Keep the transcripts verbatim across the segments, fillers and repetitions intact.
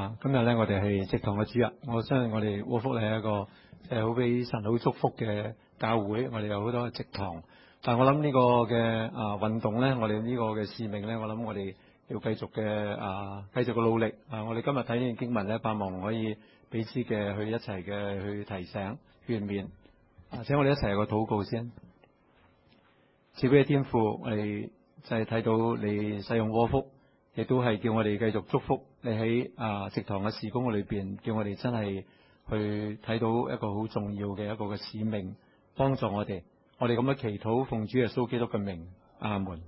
啊，今日咧我哋係植堂嘅主日，我相信我哋窩福係一個即係好俾神好祝福嘅教會，我哋有好多植堂。但係我諗呢個嘅啊運動咧，我哋呢個嘅使命咧，我諗我哋要繼續嘅啊繼續嘅努力啊！我哋今日睇呢段經文咧，盼望可以彼此嘅去一齊嘅去提醒勸勉。啊，請我哋一齊有個禱告先。賜俾嘅天父，我哋就係睇到你使用窩福，亦都係叫我哋繼續祝福你喺啊植堂嘅事工裏邊，叫我哋真係去睇到一個好重要嘅一個嘅使命，幫助我哋。我哋咁樣祈禱，奉主耶穌基督嘅名，阿門。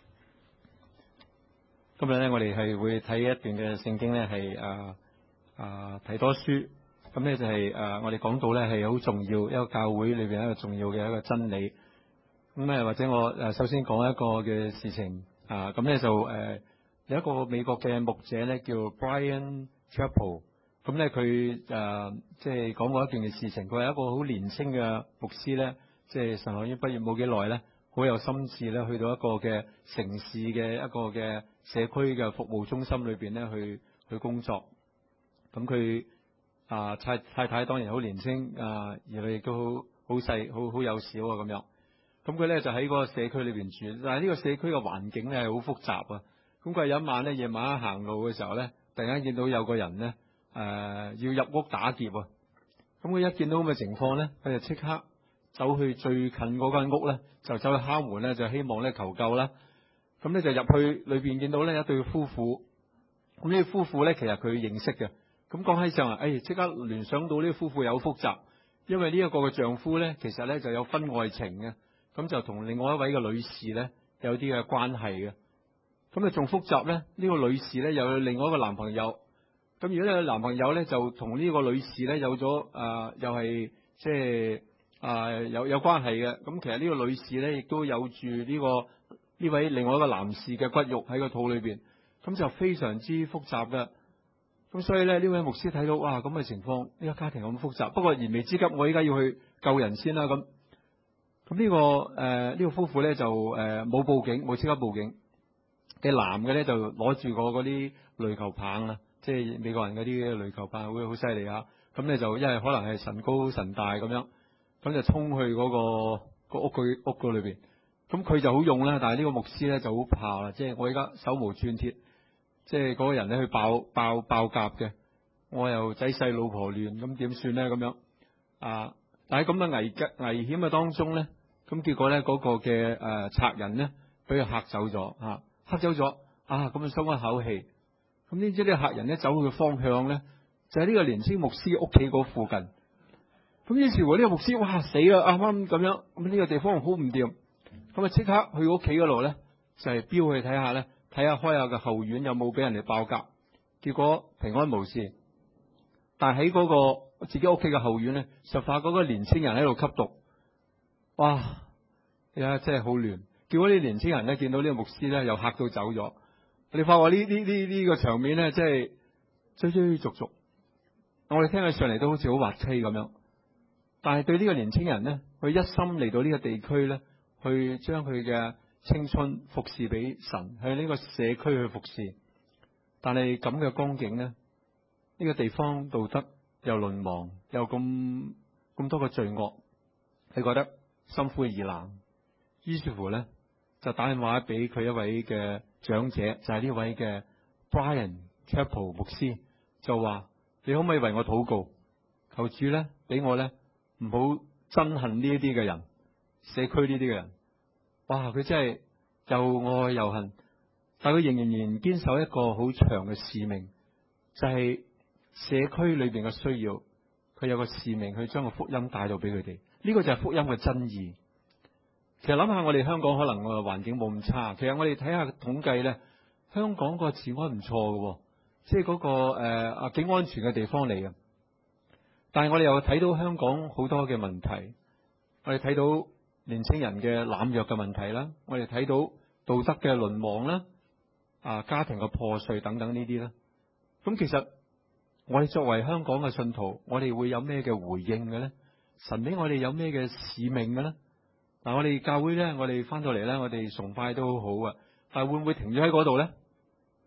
今日咧，我哋係會睇一段嘅聖經咧，係啊啊提多書。咁咧就係、是、啊，我哋講到咧係好重要一個教會裏邊一個重要嘅一個真理。咁咧或者我誒首先講一個嘅事情啊，咁咧就誒、呃、有一個美國嘅牧者咧叫 Bryan Chapell。咁咧佢誒即係講過一件嘅事情，佢係一個好年輕嘅牧師咧。即係神學院畢業冇幾耐咧，好有心志咧，去到一個嘅城市嘅一個嘅社區嘅服務中心裏邊咧，去去工作。咁佢啊太太太當然好年輕啊，兒女亦都好好細，好好幼小啊咁樣。咁佢咧就喺嗰個社區裏邊住，但係呢個社區嘅環境咧係好複雜啊。咁佢有一晚咧夜晚行路嘅時候咧，突然間見到有個人咧誒、呃、要入屋打劫啊。咁佢一見到咁嘅情況咧，佢就即刻走去最近嗰間屋咧，就走去敲門咧，就希望咧求救啦。咁咧就入去裏邊見到咧一對夫婦。咁呢對夫婦咧其實佢認識嘅。咁講起上嚟，誒即刻聯想到呢個夫婦有複雜，因為呢一個嘅丈夫咧其實咧就有婚外情嘅，咁就同另外一位嘅女士咧有啲嘅關係嘅。咁啊仲複雜咧，呢、呢個女士咧又有另外一個男朋友。咁如果呢個男朋友咧就同呢個女士咧有咗啊、呃，又係即係。啊、呃，有有關係嘅。咁其實呢個女士咧，亦都有住呢、這個呢位另外一個男士嘅骨肉喺個肚裏邊，咁就非常之複雜嘅。咁所以咧，呢位牧師睇到哇咁嘅情況，呢、這個家庭咁複雜。不過燃眉之急，我依家要去救人先啦。咁咁呢個誒呢、呃這個夫婦咧就誒冇、呃、報警，冇即刻報警。嘅男嘅咧就攞住個嗰啲壘球棒啊，即係美國人嗰啲壘球棒，會好犀利啊。咁咧就因為可能係神高神大咁樣。咁就衝去嗰、那個、那個屋佢屋嗰裏邊，咁佢就好用啦。但係呢個牧師咧就好怕啦，即係我而家手無寸鐵，即係嗰個人咧去爆爆爆甲嘅，我又仔細老婆亂，咁點算咧？咁樣啊！但係咁嘅危危險嘅當中咧，咁結果咧嗰、那個嘅誒賊人咧俾佢嚇走咗嚇，嚇走咗啊！咁啊鬆一口氣。咁呢啲啲客人咧走去嘅方向咧，就喺、是、呢個年輕牧師屋企嗰附近。咁於是乎呢個牧師哇死啦，啱啱咁樣，咁呢個地方好唔掂，咁啊即刻去屋企嗰度咧，就係標去睇下咧，睇下開下個後院有冇俾人哋爆格，結果平安無事。但係喺嗰個自己屋企嘅後院咧，就發覺嗰個年青人喺度吸毒，哇！呀真係好亂。結果呢年青人咧見到呢個牧師咧，又嚇到走咗。你發覺呢呢呢呢個場面咧，即係追追逐逐，我哋聽起上嚟都好似好滑稽咁樣。但係對呢個年青人咧，佢一心嚟到呢個地區咧，去將佢嘅青春服侍俾神，向呢個社區去服侍。但係咁嘅光景咧，呢、這個地方道德又淪亡，又咁咁多嘅罪惡，佢覺得心灰意冷。於是乎咧，就打電話俾佢一位嘅長者，就係、是、呢位嘅 Bryan Chapell 牧師，就話：你可唔可以為我禱告，求主咧俾我咧？唔好憎恨呢一啲嘅人，社區呢啲嘅人，哇！佢真係又愛又恨，但係佢仍然仍然堅守一個好長嘅使命，就係、是、社區裏邊嘅需要，佢有個使命去將個福音帶到俾佢哋。呢、這個就係福音嘅真義。其實諗下，我哋香港可能個環境冇咁差，其實我哋睇下統計咧，香港個治安唔錯嘅，即係嗰個誒啊幾安全嘅地方嚟嘅。但係我哋又睇到香港好多嘅問題，我哋睇到年青人嘅濫藥嘅問題啦，我哋睇到道德嘅淪亡啦，啊家庭嘅破碎等等呢啲啦。咁其實我哋作為香港嘅信徒，我哋會有咩嘅回應嘅咧？神俾我哋有咩嘅使命嘅咧？嗱，我哋教會咧，我哋翻到嚟咧，我哋崇拜都好好啊，但係會唔會停咗喺嗰度咧？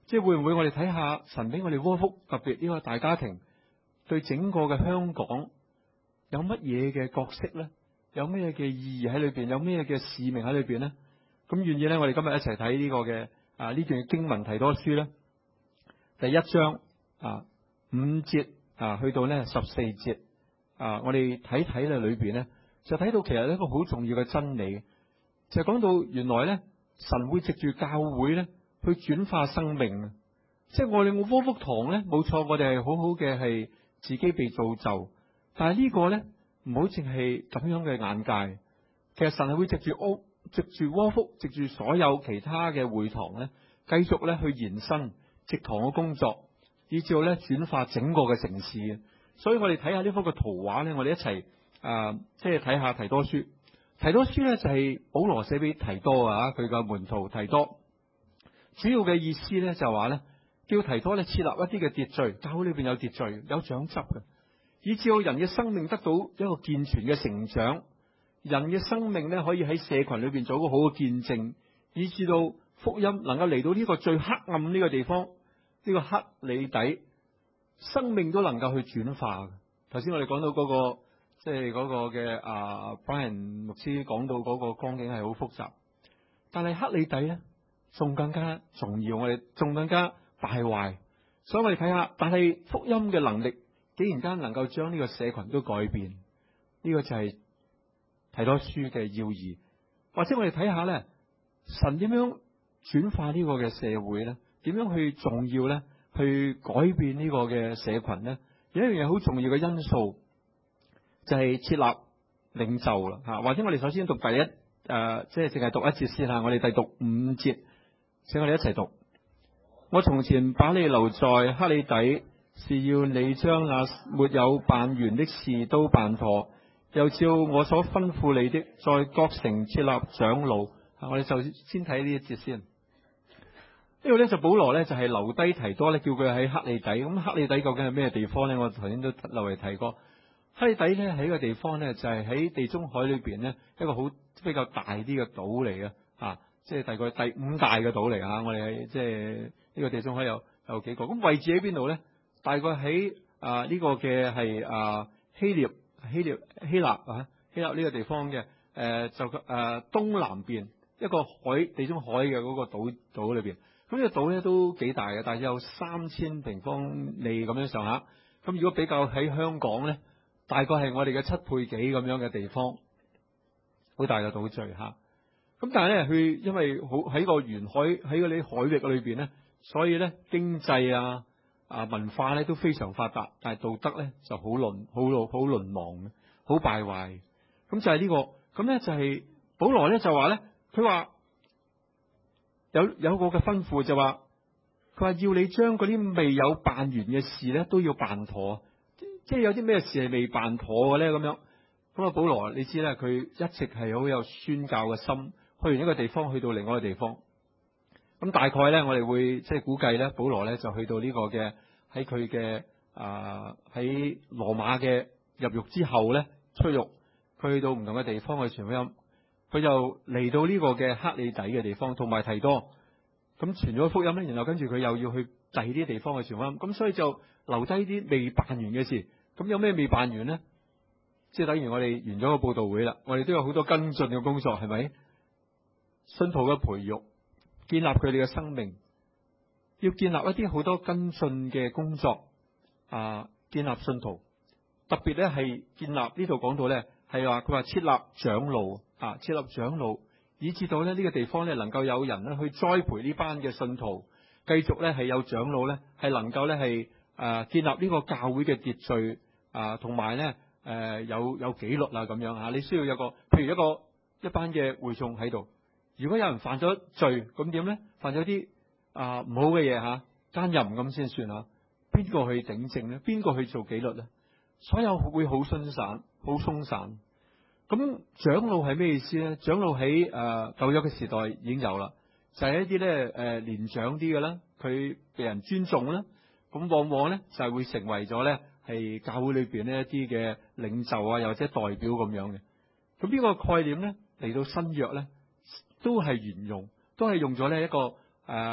即係會唔會我哋睇下神俾我哋窩福，特別呢個大家庭對整個嘅香港有乜嘢嘅角色咧？有咩嘅意義喺裏邊？有咩嘅使命喺裏邊咧？咁願意咧，我哋今日一齊睇呢個嘅啊呢段經文提多書咧，第一章啊五節啊去到咧十四節啊，我哋睇睇咧裏邊咧就睇到其實一個好重要嘅真理，就係講到原來咧神會藉住教會咧去轉化生命。即係我哋窩福堂咧，冇錯，我哋係好好嘅係自己被造就，但係呢個咧唔好淨係咁樣嘅眼界。其實神係會藉住屋、藉住窩福、藉住所有其他嘅會堂咧，繼續咧去延伸植堂嘅工作，以至到咧轉化整個嘅城市。所以我哋睇下呢幅嘅圖畫咧，我哋一齊啊，即係睇下提多書。提多書咧就係保羅寫俾提多啊，佢嘅門徒提多。主要嘅意思咧就話咧，叫提多咧設立一啲嘅秩序，教會裏邊有秩序、有長執嘅，以至到人嘅生命得到一個健全嘅成長，人嘅生命咧可以喺社群裏邊做一個好嘅見證，以至到福音能夠嚟到呢個最黑暗呢個地方，呢個克里底，生命都能夠去轉化嘅。頭先我哋講到嗰個，即係嗰個嘅啊 Brian 牧師講到嗰個光景係好複雜，但係克里底咧仲更加重要，我哋仲更加敗壞。所以我哋睇下，但係福音嘅能力竟然間能夠將呢個社群都改變，呢個就係提多書嘅要義。或者我哋睇下咧，神點樣轉化呢個嘅社會咧？點樣去重要咧？去改變呢個嘅社群咧？有一樣嘢好重要嘅因素，就係設立領袖啦吓。或者我哋首先讀第一誒，即係淨係讀一節先吓。我哋第讀五節，請我哋一齊讀。我從前把你留在克里底，是要你將那沒有辦完的事都辦妥，又照我所吩咐你的，在各城設立長老。我哋就先睇呢一節先。呢個咧就保羅咧就係留低提多咧，叫佢喺克里底。咁克里底究竟係咩地方咧？我頭先都留嚟提過。克里底咧喺個地方咧就係喺地中海裏邊咧一個好比較大啲嘅島嚟嘅，啊，即係大概第五大嘅島嚟啊！我哋係即係呢個地中海有有幾個？咁位置喺邊度咧？大概喺啊呢個嘅係啊希臘希臘希臘啊希臘呢個地方嘅誒、呃、就誒、呃、東南邊一個海地中海嘅嗰個島島裏邊。咁呢個島咧都幾大嘅，大約有三千平方里咁樣上下。咁如果比較喺香港咧，大概係我哋嘅七倍幾咁樣嘅地方，好大嘅島嶼嚇。咁但係咧，佢因為好喺個沿海喺嗰啲海域裏邊咧，所以咧經濟啊啊文化咧都非常發達，但係道德咧就好淪好好淪亡嘅，好敗壞。咁就係呢個，咁咧就係保羅咧就話咧，佢話。有有個嘅吩咐就話，佢話要你將嗰啲未有辦完嘅事咧都要辦妥，即係有啲咩事係未辦妥嘅咧咁樣。咁啊，保羅你知咧，佢一直係好有宣教嘅心，去完一個地方去到另外一個地方。咁大概咧，我哋會即係估計咧，保羅咧就去到呢個嘅喺佢嘅啊喺羅馬嘅入獄之後咧出獄，佢去到唔同嘅地方去傳福音。佢就嚟到呢個嘅克里底嘅地方，同埋提多咁傳咗福音咧，然後跟住佢又要去第二啲地方去傳福音，咁所以就留低啲未辦完嘅事。咁有咩未辦完咧？即係等於我哋完咗個佈道會啦，我哋都有好多跟進嘅工作，係咪？信徒嘅培育，建立佢哋嘅生命，要建立一啲好多跟進嘅工作啊！建立信徒，特別咧係建立呢度講到咧係話佢話設立長老。啊！設立長老，以至到咧呢個地方咧能夠有人咧去栽培呢班嘅信徒，繼續咧係有長老咧係能夠咧係誒建立呢個教會嘅秩序啊，同埋咧誒有有紀律啊咁樣啊。你需要有個譬如一個一班嘅會眾喺度，如果有人犯咗罪，咁點咧？犯咗啲啊唔好嘅嘢吓，奸淫咁先算啊？邊個去頂正咧？邊個去做紀律咧？所有會好鬆散，好鬆散。咁長老係咩意思咧？長老喺誒舊約嘅時代已經有啦，就係、是、一啲咧誒年長啲嘅啦，佢被人尊重啦，咁往往咧就係會成為咗咧係教會裏邊呢一啲嘅領袖啊，又或者代表咁樣嘅。咁呢個概念咧嚟到新約咧都係沿用，都係用咗呢一個誒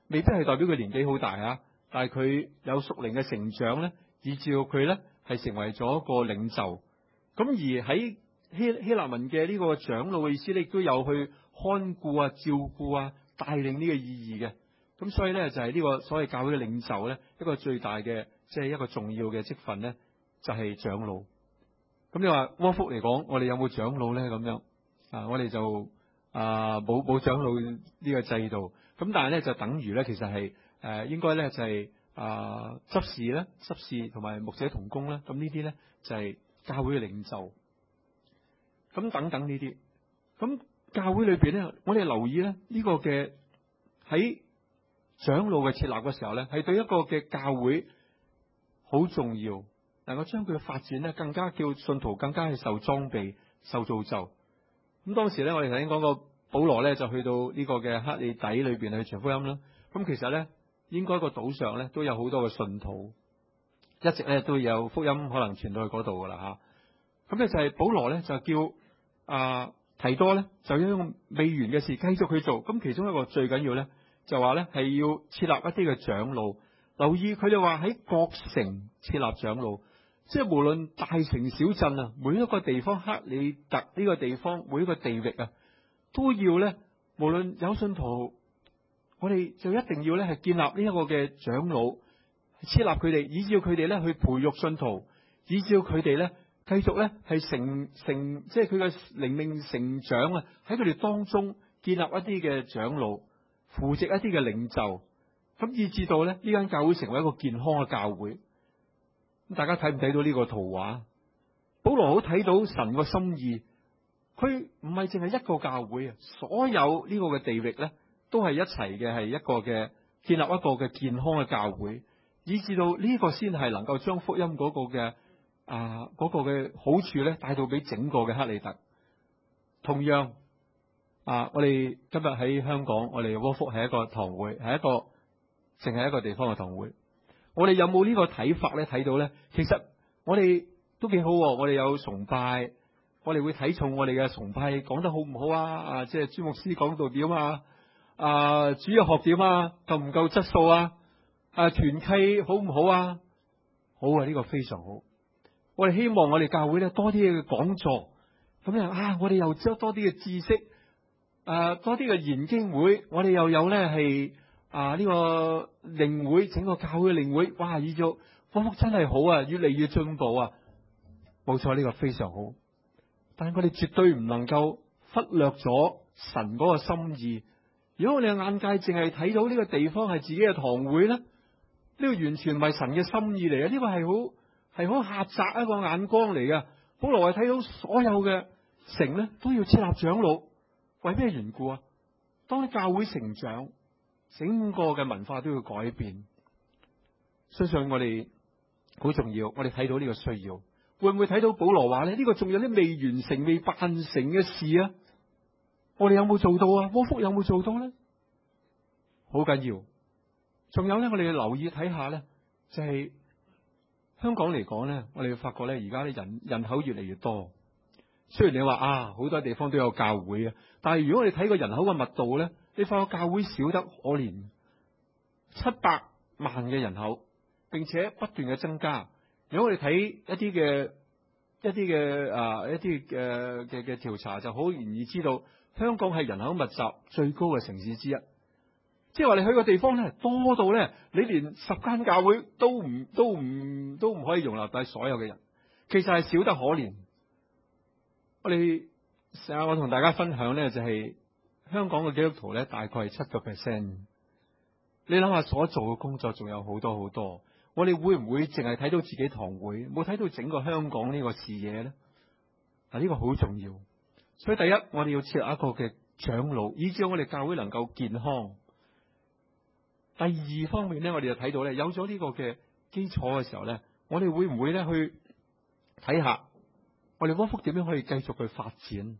未必係代表佢年紀好大啊，但係佢有屬靈嘅成長咧，以至到佢咧係成為咗一個領袖。咁而喺希希臘文嘅呢個長老嘅意思咧，亦都有去看顧啊、照顧啊、帶領呢個意義嘅。咁所以咧就係呢個所謂教會嘅領袖咧，一個最大嘅即係一個重要嘅職份咧，就係長老。咁你話窩福嚟講，我哋有冇長老咧？咁樣啊，我哋就啊冇冇長老呢個制度。咁但係咧就等於咧，其實係誒應該咧就係啊執事咧、執事同埋牧者同工咧。咁呢啲咧就係教會嘅領袖。咁等等呢啲，咁教會裏邊咧，我哋留意咧呢個嘅喺長老嘅設立嘅時候咧，係對一個嘅教會好重要，能夠將佢嘅發展咧更加叫信徒更加係受裝備、受造就。咁當時咧，我哋頭先講過，保羅咧就去到呢個嘅克里底裏邊去傳福音啦。咁其實咧，應該個島上咧都有好多嘅信徒，一直咧都有福音可能傳到去嗰度噶啦吓。咁咧就係保羅咧就叫啊提多咧就用未完嘅事繼續去做。咁其中一個最緊要咧就話咧係要設立一啲嘅長老。留意佢哋話喺各城設立長老，即係無論大城小鎮啊，每一個地方，克里特呢個地方，每一個地域啊，都要咧，無論有信徒，我哋就一定要咧係建立呢一個嘅長老，設立佢哋，以至佢哋咧去培育信徒，以至佢哋咧繼續咧係成成，即係佢嘅靈命成長啊！喺佢哋當中建立一啲嘅長老，扶植一啲嘅領袖。咁以至到咧呢間教會成為一個健康嘅教會。咁大家睇唔睇到呢個圖畫？保羅好睇到神個心意，佢唔係淨係一個教會啊，所有呢個嘅地域咧都係一齊嘅，係一個嘅建立一個嘅健康嘅教會，以至到呢個先係能夠將福音嗰個嘅啊嗰個嘅好處咧帶到俾整個嘅克里特。同樣啊，我哋今日喺香港，我哋窩福係一個堂會，係一個。淨係一個地方嘅堂會，我哋有冇呢個睇法咧？睇到咧，其實我哋都幾好，我哋有崇拜，我哋會睇重我哋嘅崇拜講得好唔好啊？啊，即係朱牧師講到點啊？啊，主日學點啊？夠唔夠質素啊？啊，團契好唔好啊？好啊，呢個非常好。我哋希望我哋教會咧多啲嘅講座，咁樣啊，我哋又知多啲嘅知識，啊，多啲嘅研經會，我哋又有咧係。啊！呢、這個靈會，整個教會嘅靈會，哇！以咗福福真係好啊，越嚟越進步啊！冇錯，呢、這個非常好。但係我哋絕對唔能夠忽略咗神嗰個心意。如果我哋嘅眼界淨係睇到呢個地方係自己嘅堂會咧，呢、這個完全唔係神嘅心意嚟嘅。呢、這個係好係好狹窄一個眼光嚟嘅。保羅係睇到所有嘅城咧都要設立長老，為咩緣故啊？當教會成長。整個嘅文化都要改變，相信我哋好重要。我哋睇到呢個需要，會唔會睇到保羅話咧？呢個仲有啲未完成、未辦成嘅事啊！我哋有冇做到啊？窩福有冇做到咧？好緊要。仲有咧，我哋要留意睇下咧，就係香港嚟講咧，我哋要發覺咧，而家啲人人口越嚟越多。雖然你話啊，好多地方都有教會啊，但係如果我哋睇個人口嘅密度咧，你發覺教會少得可憐，七百萬嘅人口，並且不斷嘅增加。如果我哋睇一啲嘅一啲嘅啊一啲嘅嘅嘅調查，就好容易知道香港係人口密集最高嘅城市之一。即係話你去個地方咧，多到咧，你連十間教會都唔都唔都唔可以容納到所有嘅人，其實係少得可憐。我哋成日我同大家分享咧，就係、是、香港嘅基督徒咧，大概係七個 percent。你諗下所做嘅工作仲有好多好多，我哋會唔會淨係睇到自己堂會，冇睇到整個香港呢個視野咧？嗱，呢個好重要。所以第一，我哋要設立一個嘅長老，以至我哋教會能夠健康。第二方面咧，我哋就睇到咧，有咗呢個嘅基礎嘅時候咧，我哋會唔會咧去睇下？我哋窩福點樣可以繼續去發展？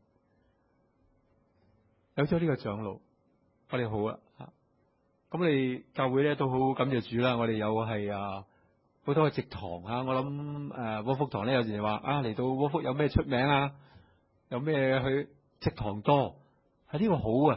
有咗呢個長老，我哋好啦吓。咁我哋教會咧都好感謝主啦。我哋有係啊好多嘅植堂啊。我諗誒窩福堂咧有時話啊嚟到窩福有咩出名啊？有咩去植堂多？係呢個好啊。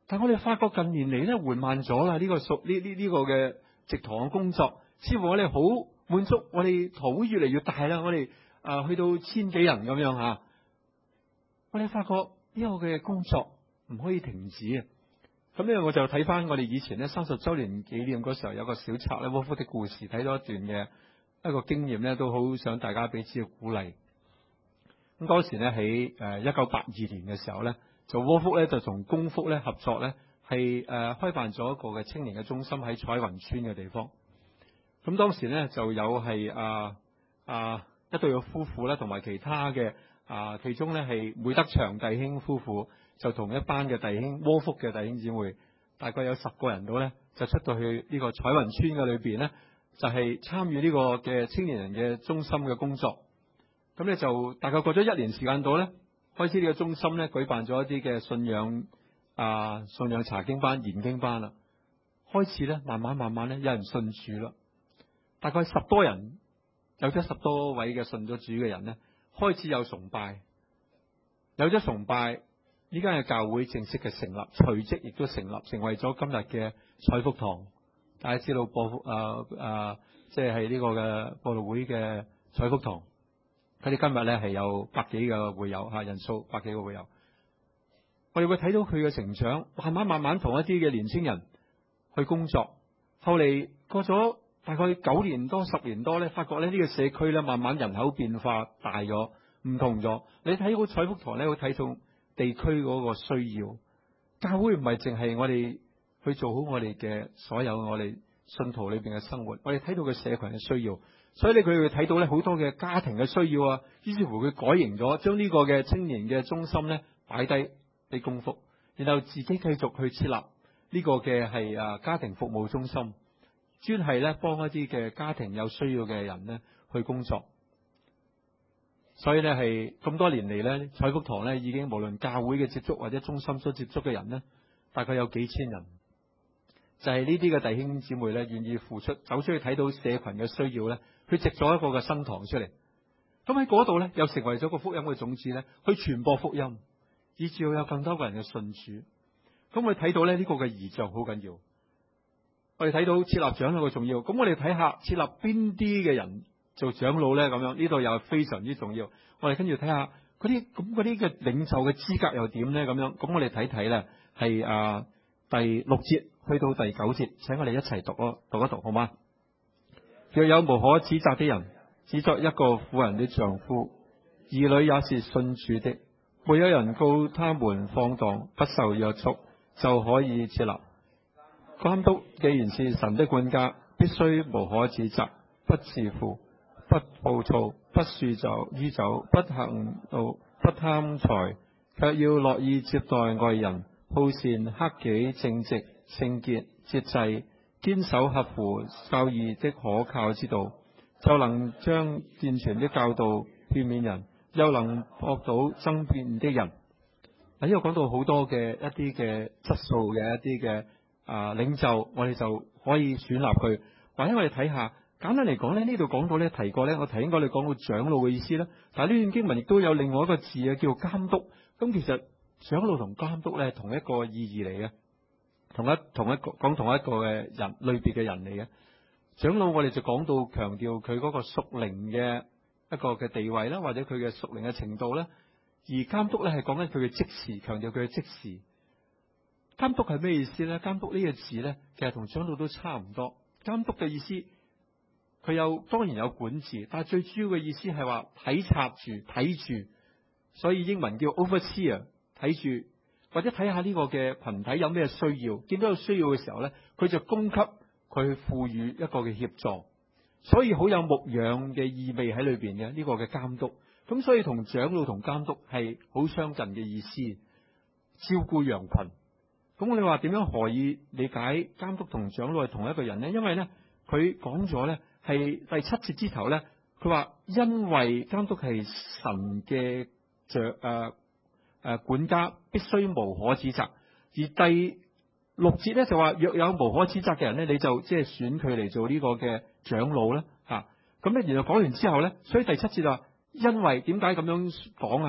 但我哋發覺近年嚟咧緩慢咗啦，呢、這個屬呢呢呢個嘅植堂嘅工作，似乎我哋好滿足，我哋堂會越嚟越大啦，我哋啊、呃、去到千幾人咁樣吓，我哋發覺呢個嘅工作唔可以停止啊！咁咧我就睇翻我哋以前咧三十周年紀念嗰時候有個小冊咧，窩夫的故事，睇咗一段嘅一個經驗咧，都好想大家彼此嘅鼓勵。咁嗰時咧喺誒一九八二年嘅時候咧，就窩夫咧就同公福咧合作咧，係誒開辦咗一個嘅青年嘅中心喺彩雲村嘅地方。咁當時咧就有係啊啊一對嘅夫婦咧，同埋其他嘅啊其中咧係梅德祥弟兄夫婦，就同一班嘅弟兄窩福嘅弟兄姊妹，大概有十個人到咧，就出到去呢個彩雲村嘅裏邊咧，就係參與呢個嘅青年人嘅中心嘅工作。咁咧就大概過咗一年時間到咧，開始呢個中心咧舉辦咗一啲嘅信仰啊信仰查經班、研經班啦。開始咧慢慢慢慢咧有人信主啦，大概十多人，有咗十多位嘅信咗主嘅人咧，開始有崇拜，有咗崇拜，呢間嘅教會正式嘅成立，隨即亦都成立，成為咗今日嘅彩福堂。大家知道播福啊啊，即係呢個嘅播道會嘅彩福堂。佢哋今日咧係有百幾個會友吓，人數百幾個會友。我哋會睇到佢嘅成長，慢慢慢慢同一啲嘅年青人去工作。後嚟過咗大概九年多、十年多咧，發覺咧呢個社區咧慢慢人口變化大咗，唔同咗。你睇到彩福堂咧，會睇到地區嗰個需要。教會唔係淨係我哋去做好我哋嘅所有我哋信徒裏邊嘅生活，我哋睇到嘅社群嘅需要。所以咧，佢會睇到咧好多嘅家庭嘅需要啊，於是乎佢改型咗，將呢個嘅青年嘅中心咧擺低俾公福，然後自己繼續去設立呢個嘅係啊家庭服務中心，專係咧幫一啲嘅家庭有需要嘅人咧去工作。所以咧係咁多年嚟咧，彩福堂咧已經無論教會嘅接觸或者中心所接觸嘅人咧，大概有幾千人。就係呢啲嘅弟兄姊妹咧，願意付出，走出去睇到社群嘅需要咧，佢植咗一個嘅新堂出嚟。咁喺嗰度咧，又成為咗個福音嘅種子咧，去傳播福音，以至有更多個人嘅信主。咁我哋睇到咧呢個嘅異象好緊要。我哋睇到設立長老嘅重要。咁我哋睇下設立邊啲嘅人做長老咧，咁樣呢度又非常之重要。我哋跟住睇下嗰啲咁嗰啲嘅領袖嘅資格又點咧？咁樣咁我哋睇睇咧係啊第六節去到第九節，請我哋一齊讀咯，讀一讀好嗎？若有無可指責的人，只作一個婦人的丈夫，兒女也是信主的，沒有人告他們放蕩，不受約束，就可以設立。監督既然是神的管家，必須無可指責，不自負，不暴躁，不酗酒酗酒，不行怒，不貪財，卻要樂意接待外人，好善克己，正直聖潔節制，堅守合乎教義的可靠之道，就能將健全的教導勸勉人，又能駁倒爭辯的人。嗱，呢個講到好多嘅一啲嘅質素嘅一啲嘅啊領袖，我哋就可以選立佢。或者我哋睇下，簡單嚟講咧，呢度講到咧提過咧，我提應該你講到長老嘅意思啦。但係呢段經文亦都有另外一個字啊，叫監督。咁其實長老同監督咧同一個意義嚟嘅。同一同一個講同一個嘅人類別嘅人嚟嘅。長老我哋就講到強調佢嗰個屬靈嘅一個嘅地位啦，或者佢嘅屬靈嘅程度啦。而監督咧係講緊佢嘅職事，強調佢嘅職事。監督係咩意思咧？監督呢個字咧，其實同長老都差唔多。監督嘅意思，佢有當然有管治，但係最主要嘅意思係話體察住、睇住，所以英文叫 overseer， 睇住。或者睇下呢個嘅群體有咩需要，見到有需要嘅時候咧，佢就供給佢賦予一個嘅協助，所以好有牧養嘅意味喺裏邊嘅呢個嘅監督。咁所以同長老同監督係好相近嘅意思，照顧羊群。咁我哋話點樣何以理解監督同長老係同一個人呢？因為咧佢講咗咧係第七節之頭咧，佢話因為監督係神嘅長誒。呃誒，管家必須無可指責，而第六節咧就話，若有無可指責嘅人咧，你就即係選佢嚟做呢個嘅長老啦，吓咁咧。然後講完之後咧，所以第七節就話，因為點解咁樣講啊？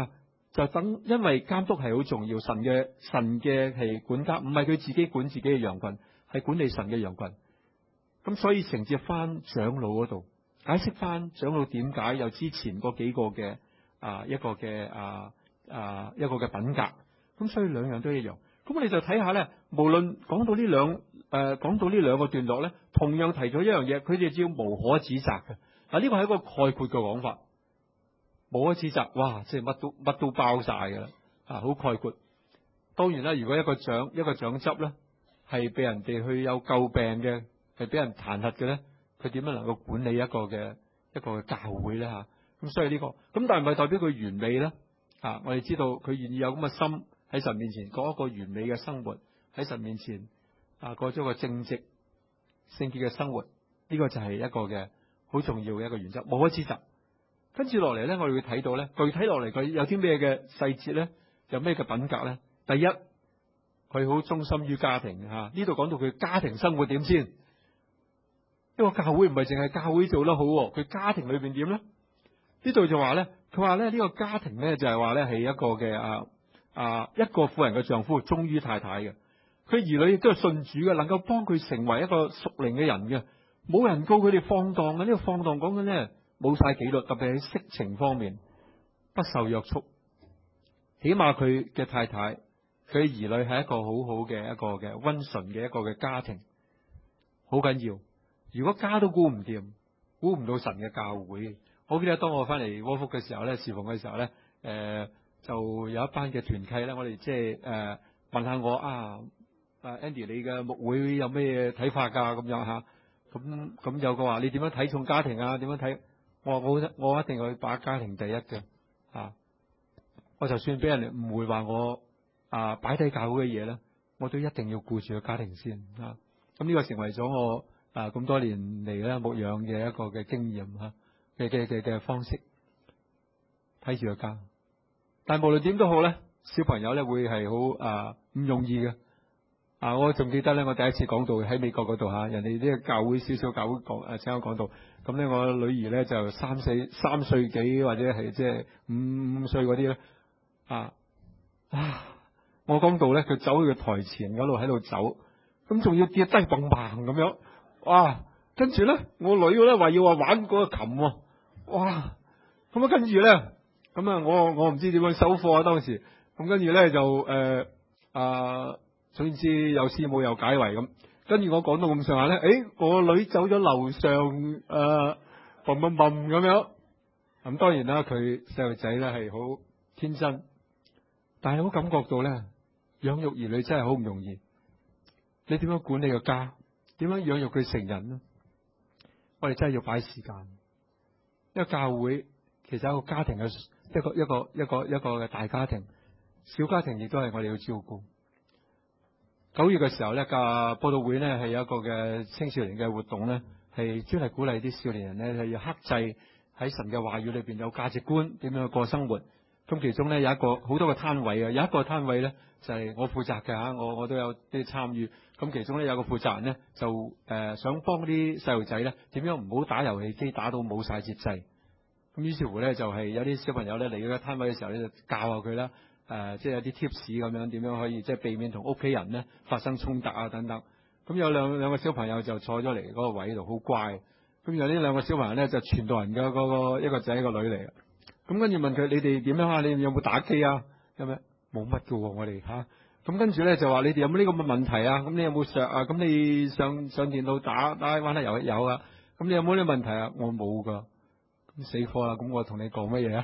就等，因為監督係好重要，神嘅神嘅係管家，唔係佢自己管自己嘅羊群，係管理神嘅羊群。咁所以承接翻長老嗰度，解釋翻長老點解有之前嗰幾個嘅啊一個嘅啊啊一個嘅品格。咁所以兩樣都一樣。咁我哋就睇下咧，無論講到呢兩誒講到呢兩個段落咧，同樣提咗一樣嘢，佢哋只要無可指責嘅。嗱，呢個係一個概括嘅講法，無可指責，哇，即係乜都乜都包晒㗎啦，啊，好概括。當然啦，如果一個長一個長執咧，係俾人哋去有詬病嘅，係俾人彈劾嘅咧，佢點樣能夠管理一個嘅一個嘅教會咧嚇？咁所以呢個，咁但係唔係代表佢完美咧？啊，我哋知道佢願意有咁嘅心喺神面前過一個完美嘅生活，喺神面前啊過咗個正直聖潔嘅生活，呢個就係一個嘅好重要嘅一個原則，無可指責。跟住落嚟咧，我哋會睇到咧，具體落嚟佢有啲咩嘅細節咧，有咩嘅品格咧？第一，佢好忠心於家庭嚇。呢度講到佢家庭生活點先？因為教會唔係淨係教會做得好，佢家庭裏邊點咧？呢度就話咧，佢話咧呢個家庭咧就係話咧係一個嘅啊啊一個婦人嘅丈夫忠於太太嘅，佢兒女亦都係信主嘅，能夠幫佢成為一個屬靈嘅人嘅，冇人告佢哋放蕩嘅。呢個放蕩講緊咧冇晒紀律，特別喺色情方面不受約束。起碼佢嘅太太，佢嘅兒女係一個好好嘅一個嘅溫順嘅一個嘅家庭，好緊要。如果家都顧唔掂，顧唔到神嘅教會。我記得當我翻嚟窩福嘅時候咧，侍奉嘅時候咧，誒、呃、就有一班嘅團契咧，我哋即係誒問下我啊，啊 Andy 你嘅牧會有咩睇法噶咁樣吓？咁咁有個話你點樣睇重家庭啊？點樣睇？我話我我一定要把家庭第一嘅啊！我就算俾人哋誤會話我啊擺低教會嘅嘢咧，我都一定要顧住個家庭先啊！咁呢個成為咗我啊咁多年嚟咧牧養嘅一個嘅經驗吓。嘅嘅嘅嘅方式睇住個家，但係無論點都好咧，小朋友咧會係好啊唔容易嘅啊！我仲記得咧，我第一次講道喺美國嗰度吓，人哋呢個教會少少教會講誒，請我講道，咁咧我女兒咧就三四三歲幾或者係即係五五歲嗰啲咧啊啊！我講道咧，佢走去個台前嗰度喺度走，咁仲要跌低蹦蹦咁樣，哇！跟住咧，我女咧話要話玩嗰個琴喎。哇！咁啊，跟住咧，咁啊，我我唔知點樣收貨啊，當時咁跟住咧就誒啊，總之有師母又解圍咁。跟住我講到咁上下咧，誒，我女走咗樓上誒，嘣嘣嘣咁樣。咁當然啦，佢細路仔咧係好天真，但係好感覺到咧，養育兒女真係好唔容易。你點樣管理個家？點樣養育佢成人呢？我哋真係要擺時間。一個教會其實係一個家庭嘅一個一個一個一個嘅大家庭，小家庭亦都係我哋要照顧。九月嘅時候咧，個佈道會咧係有一個嘅青少年嘅活動咧，係專係鼓勵啲少年人咧係要克制喺神嘅話語裏邊有價值觀，點樣去過生活。咁其中咧有一個好多個攤位啊，有一個攤位咧就係我負責嘅吓，我我都有啲參與。咁其中咧有個負責人咧就誒、呃、想幫啲細路仔咧點樣唔好打遊戲機打到冇晒節制。咁於是乎咧就係、是、有啲小朋友咧嚟到個攤位嘅時候咧就教下佢啦，誒、呃、即係有啲 tips 咁樣點樣可以即係避免同屋企人咧發生衝突啊等等。咁有兩兩個小朋友就坐咗嚟嗰個位度好乖。咁有呢兩個小朋友咧就傳道人嘅嗰個一個仔一個女嚟嘅。咁跟住問佢：你哋點樣啊？你哋有冇打機啊？有咩？冇乜㗎喎，我哋吓。咁跟住咧就話：你哋有冇呢個咁嘅問題啊？咁你有冇上啊？咁你上上電腦打打玩下遊戲有啊？咁你有冇呢個問題啊？我冇㗎。咁死火啦！咁我同你講乜嘢啊？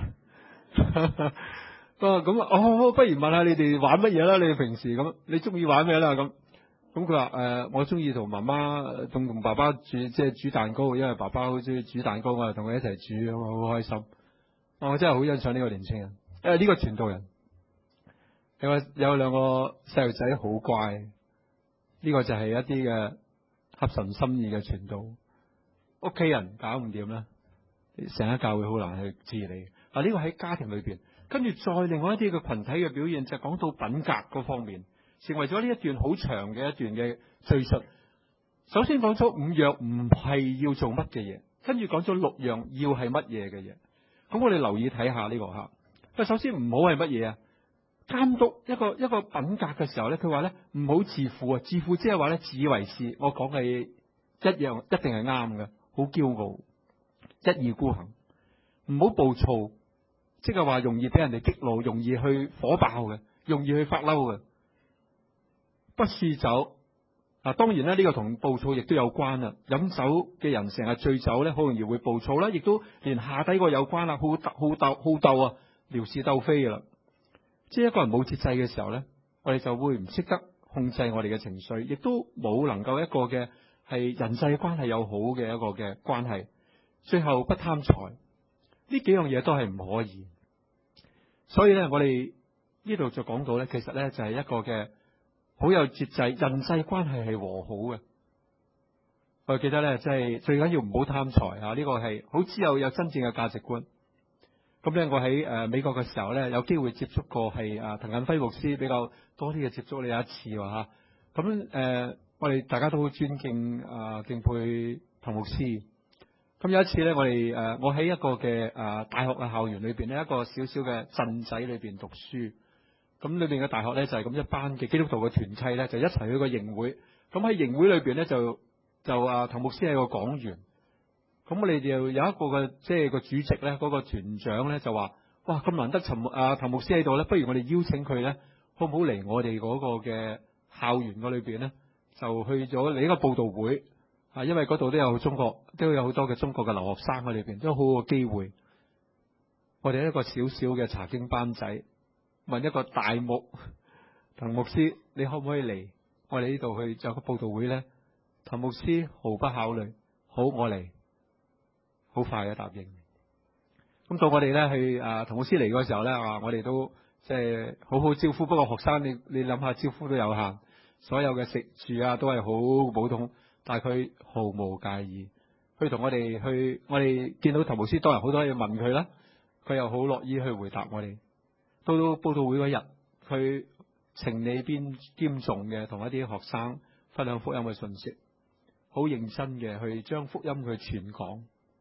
咁咁哦，不如問下你哋玩乜嘢啦？你哋平時咁，你中意玩咩啦？咁咁佢話：誒、呃，我中意同媽媽同同爸爸煮，即係煮蛋糕，因為爸爸好中意煮蛋糕，我就同佢一齊煮，咁好開心。我真係好欣賞呢個年青人，因為呢個傳道人有個有兩個細路仔好乖，呢、這個就係一啲嘅合神心意嘅傳道。屋企人搞唔掂啦，成間教會好難去治理。嗱，呢個喺家庭裏邊，跟住再另外一啲嘅群體嘅表現，就係、講到品格嗰方面，成為咗呢一段好長嘅一段嘅敘述。首先講咗五樣唔係要做乜嘅嘢，跟住講咗六樣要係乜嘢嘅嘢。咁我哋留意睇下呢個吓， 佢首先唔好係乜嘢啊？監督一個一個品格嘅時候咧，佢話咧唔好自負啊！自負即係話咧自以為是，我講嘅一樣一定係啱嘅，好驕傲，一意孤行，唔好暴躁，即係話容易俾人哋激怒，容易去火爆嘅，容易去發嬲嘅，不嗜酒。嗱，當然咧，呢個同暴躁亦都有關啦。飲酒嘅人成日醉酒咧，好容易會暴躁啦，亦都連下底個有關啦，好鬥好鬥好鬥啊，撩是鬥非噶啦。即係一個人冇節制嘅時候咧，我哋就會唔識得控制我哋嘅情緒，亦都冇能夠一個嘅係人際關係有好嘅一個嘅關係。最後不貪財，呢幾樣嘢都係唔可以。所以咧，我哋呢度就講到咧，其實咧就係一個嘅好有節制，人際關係係和好嘅。我記得咧，即係最緊要唔好貪財啊！呢個係好只有有真正嘅價值觀。咁咧，我喺誒美國嘅時候咧，有機會接觸過係啊滕近輝牧師比較多啲嘅接觸，你有一次喎嚇。咁誒，我哋大家都好尊敬啊敬佩滕牧師。咁有一次咧，我哋誒我喺一個嘅誒大學嘅校園裏邊咧，一個小小嘅鎮仔裏邊讀書。咁裏邊嘅大學咧就係咁一班嘅基督徒嘅團契咧，就一齊去個營會。咁喺營會裏邊咧就就啊滕牧師係個講員。咁我哋就有一個嘅即係個主席咧，嗰個團長咧就話：哇，咁難得陳啊滕牧師喺度咧，不如我哋邀請佢咧，好唔好嚟我哋嗰個嘅校園嗰裏邊咧，就去咗嚟一個佈道會啊！因為嗰度都有中國，都有好多嘅中國嘅留學生喺裏邊，都好好嘅機會。我哋一個小小嘅查經班仔，問一個大牧滕牧師：你可唔可以嚟我哋呢度去就個佈道會咧？滕牧師毫不考慮，好，我嚟。好快嘅答應。咁到我哋咧去啊滕牧師嚟嗰時候咧，啊我哋都即係好好招呼。不過學生你你諗下招呼都有限，所有嘅食住啊都係好普通，但係佢毫無介意。佢同我哋去，我哋見到滕牧師當然好多嘢問佢啦，佢又好樂意去回答我哋。到到佈道會嗰日，佢情理兼兼重嘅同一啲學生分享福音嘅信息，好認真嘅去將福音去傳講。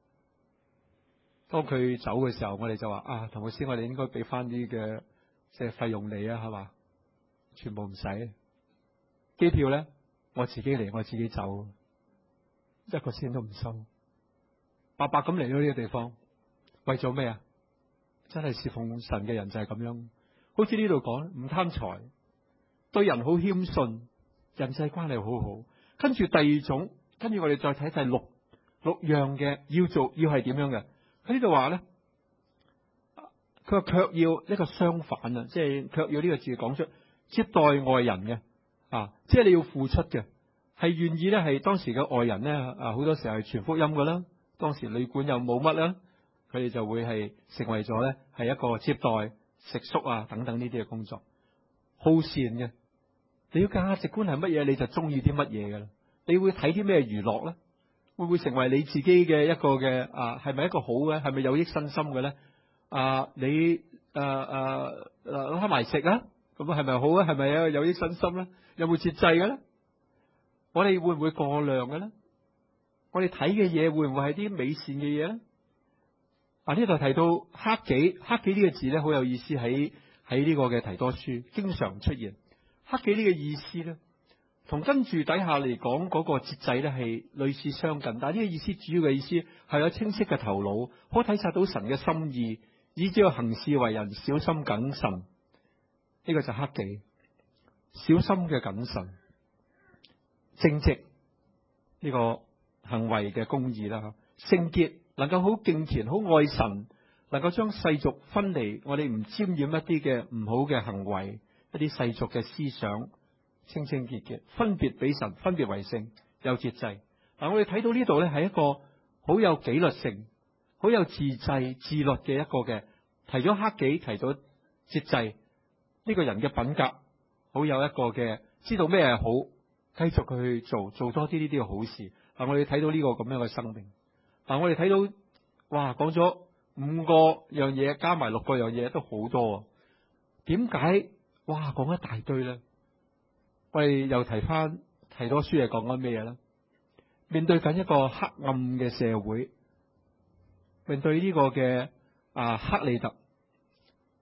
當佢走嘅時候，我哋就話啊，滕牧師，我哋應該俾翻啲嘅即係費用你啊，係嘛？全部唔使，機票咧我自己嚟，我自己走，一個先都唔收，白白咁嚟到呢個地方，為咗咩啊？真係侍奉神嘅人就係咁樣，好似呢度講，唔貪財，對人好謙遜，人際關係好好。跟住第二種，跟住我哋再睇第六六樣嘅要做，要係點樣嘅？喺呢度話咧，佢話卻要一個相反啊，即係卻要呢個字講出接待外人嘅啊，即係你要付出嘅，係願意咧，係當時嘅外人咧啊，好多時候係傳福音噶啦。當時旅館又冇乜啦，佢哋就會係成為咗咧係一個接待食宿啊等等呢啲嘅工作，好善嘅。你要價值觀係乜嘢，你就中意啲乜嘢噶啦。你會睇啲咩娛樂咧？會唔會成為你自己嘅一個嘅啊？係咪一個好嘅？係咪有益身心嘅咧？啊，你誒誒誒拉埋食啊？咁係咪好啊？係咪有有益身心咧？有冇節制嘅咧？我哋會唔會過量嘅咧？我哋睇嘅嘢會唔會係啲美善嘅嘢咧？啊，呢度提到克己，克己呢個字咧好有意思，喺喺呢個嘅提多書經常出現。克己呢個意思咧，同跟住底下嚟講嗰個節制咧係類似相近，但係呢個意思主要嘅意思係有清晰嘅頭腦，可體察到神嘅心意，以至要行事為人小心謹慎。呢、這個就克己，小心嘅謹慎，正直呢個行為嘅公義啦，聖潔，能夠好敬虔、好愛神，能夠將世俗分離，我哋唔沾染一啲嘅唔好嘅行為，一啲世俗嘅思想。清清潔潔，分別俾神，分別為聖，有節制。嗱，我哋睇到呢度咧，係一個好有紀律性、好有自制、自律嘅一個嘅。提咗克己，提咗節制，呢個人嘅品格好有一個嘅，知道咩係好，繼續去做，做多啲呢啲嘅好事。嗱，我哋睇到呢個咁樣嘅生命。嗱，我哋睇到，哇，講咗五個樣嘢，加埋六個樣嘢都好多。點解？哇，講一大堆咧。我哋又提翻提多書係講緊咩嘢咧？面對緊一個黑暗嘅社會，面對呢個嘅啊克利特，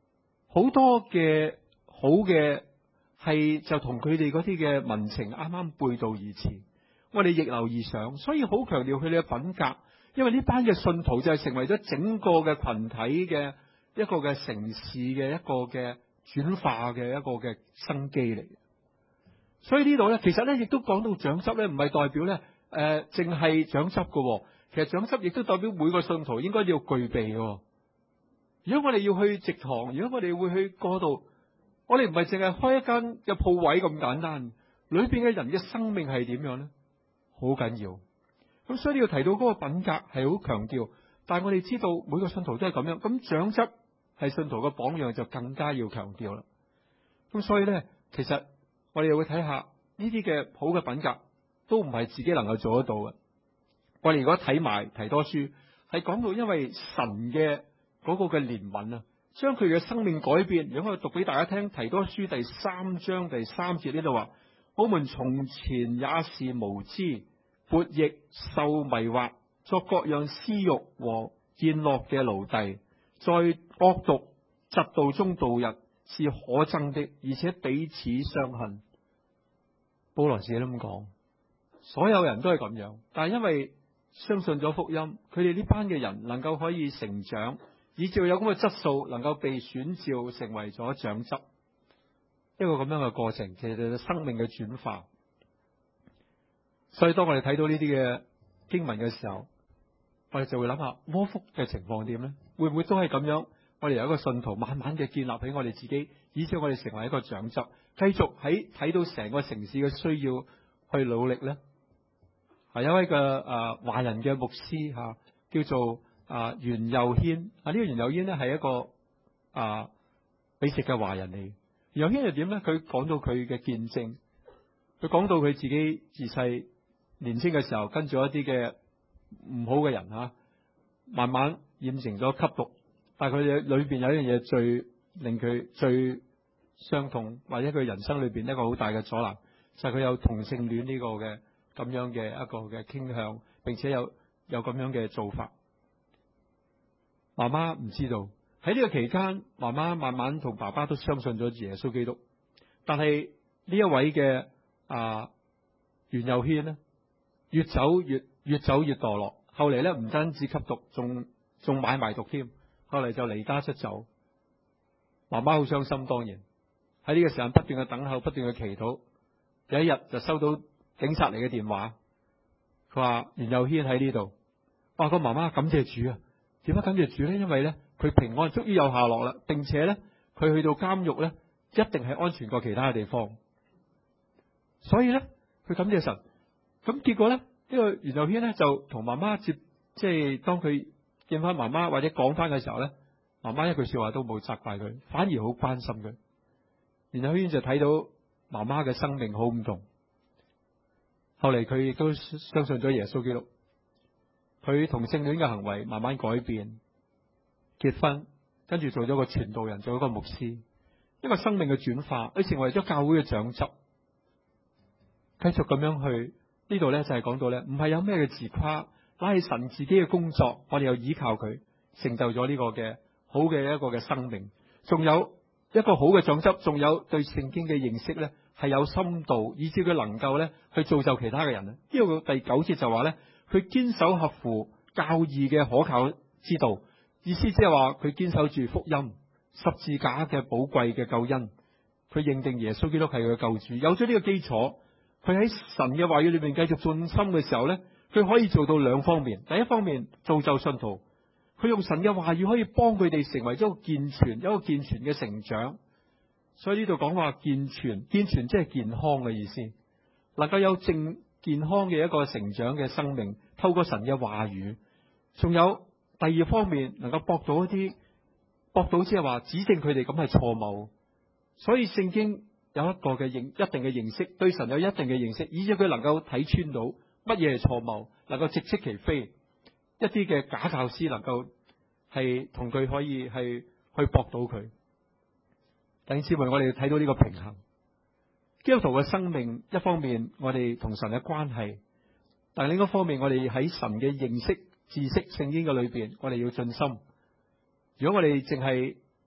好多嘅好嘅係就同佢哋嗰啲嘅民情啱啱背道而馳，我哋逆流而上，所以好強調佢哋嘅品格，因為呢班嘅信徒就係成為咗整個嘅群體嘅一個嘅城市嘅一個嘅轉化嘅一個嘅生機嚟。所以呢度咧，其實咧亦都講到長執咧，唔係代表咧誒淨係長執嘅，其實長執亦都代表每個信徒應該要具備嘅。如果我哋要去植堂，如果我哋會去嗰度，我哋唔係淨係開一間嘅鋪位咁簡單，裏邊嘅人嘅生命係點樣咧？好緊要。咁所以你要提到嗰個品格係好強調，但係我哋知道每個信徒都係咁樣，咁長執係信徒嘅榜樣就更加要強調啦。咁所以咧，其實我哋又會睇下呢啲嘅好嘅品格都唔係自己能夠做得到嘅。我哋如果睇埋提多書，係講到因為神嘅嗰個嘅憐憫啊，將佢嘅生命改變。如果我讀俾大家聽，提多書第三章第三節呢度話：我們從前也是無知、悖逆、受迷惑，作各樣私欲和宴樂嘅奴隸，在惡毒嫉妒中度日，是可憎的，而且彼此相恨。保羅自己都咁講，所有人都係咁樣，但係因為相信咗福音，佢哋呢班嘅人能夠可以成長，以至有咁嘅質素，能夠被選召成為咗長執，一個咁樣嘅過程，其實係生命嘅轉化。所以當我哋睇到呢啲嘅經文嘅時候，我哋就會諗下窩福嘅情況點咧？會唔會都係咁樣？我哋由一個信徒慢慢嘅建立起我哋自己，以至我哋成為一個長執，繼續喺睇到成個城市嘅需要去努力咧。係有一位嘅誒華人嘅牧師吓、啊，叫做啊袁佑軒啊。呢、這個袁佑軒咧係一個啊美籍嘅華人嚟。袁佑軒係點咧？佢講到佢嘅見證，佢講到佢自己自細年輕嘅時候跟住一啲嘅唔好嘅人吓、啊，慢慢染成咗吸毒。但係佢哋裏邊有一樣嘢最令佢最傷痛，或者佢人生裏邊一個好大嘅阻攔，就係、是、佢有同性戀呢個嘅咁樣嘅一個嘅傾向，並且有有咁樣嘅做法。媽媽唔知道喺呢個期間，媽媽慢慢同爸爸都相信咗耶穌基督。但係呢一位嘅啊袁佑軒呢，越走越越走越墮落。後嚟咧唔單止吸毒，仲仲買埋毒添。後嚟就離家出走，媽媽好傷心。當然喺呢個時間不斷嘅等候，不斷嘅祈禱。有一日就收到警察嚟嘅電話，佢話袁佑軒喺呢度。話個媽媽感謝主啊！點解感謝主咧？因為咧佢平安，終於有下落啦，並且咧佢去到監獄咧，一定係安全過其他嘅地方。所以咧佢感謝神。咁結果咧呢、呢個袁佑軒咧就同媽媽接，即係當佢見翻媽媽或者講翻嘅時候咧，媽媽一句說話都冇責怪佢，反而好關心佢。袁佑軒就睇到媽媽嘅生命好唔同。後嚟佢亦都相信咗耶穌基督，佢同性戀嘅行為慢慢改變，結婚，跟住做咗個傳道人，做咗個牧師，一個生命嘅轉化，佢成為咗教會嘅長執，繼續咁樣去。呢度咧就係講到咧，唔係有咩嘅自誇，乃係神自己嘅工作，我哋又依靠佢成就咗呢個嘅好嘅一個嘅生命。仲有一個好嘅長執，仲有對聖經嘅認識咧係有深度，以至佢能夠咧去造就其他嘅人咧。呢個第九節就話咧，佢堅守合乎教義嘅可靠之道，意思即係話佢堅守住福音十字架嘅寶貴嘅救恩，佢認定耶穌基督係佢嘅救主。有咗呢個基礎，佢喺神嘅話語裏面繼續盡心嘅時候咧，佢可以做到兩方面。第一方面造就信徒，佢用神嘅話語可以幫佢哋成為咗一個健全、一個健全嘅成長。所以呢度講話健全，健全即係健康嘅意思，能夠有正健康嘅一個成長嘅生命，透過神嘅話語。仲有第二方面，能夠駁到一啲駁到即係話指正佢哋咁係錯謬。所以聖經有一個嘅認一定嘅認識，對神有一定嘅認識，以至佢能夠睇穿到乜嘢係錯謬，能夠直斥其非。一啲嘅假教師能夠係同佢可以係去駁到佢。弟兄姊妹，我哋要睇到呢個平衡。基督徒嘅生命，一方面我哋同神嘅關係，但係另一方面我哋喺神嘅認識、知識、聖經嘅裏邊，我哋要盡心。如果我哋淨係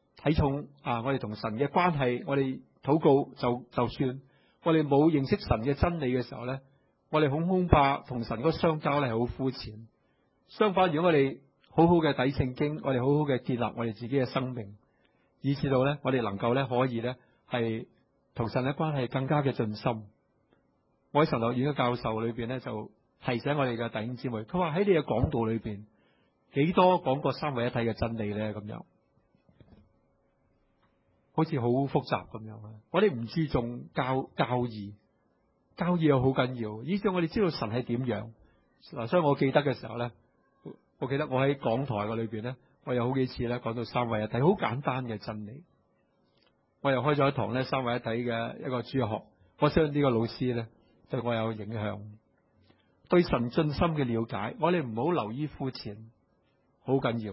睇重啊，我哋同神嘅關係，我哋禱告就就算，我哋冇認識神嘅真理嘅時候咧，我哋恐恐怕同神嗰個相交咧係好膚淺。相反，如果我哋好好嘅睇聖經，我哋好好嘅建立我哋自己嘅生命，以至到咧我哋能夠咧可以咧係同神嘅關係更加嘅盡心。我喺神學院嘅教授裏邊咧就提醒我哋嘅弟兄姊妹，佢話喺你嘅講道裏邊幾多講過三位一體嘅真理咧，咁樣好似好複雜咁樣啊！我哋唔注重教教義，教義又好緊要，以至我哋知道神係點樣嗱。所以我記得嘅時候咧，我記得我喺講台嘅裏邊咧，我有好幾次咧講到三位一體，好簡單嘅真理。我又開咗一堂咧三位一體嘅一個主學，我相信呢個老師咧對我有影響。對神盡心嘅了解，我哋唔好流於膚淺，好緊要。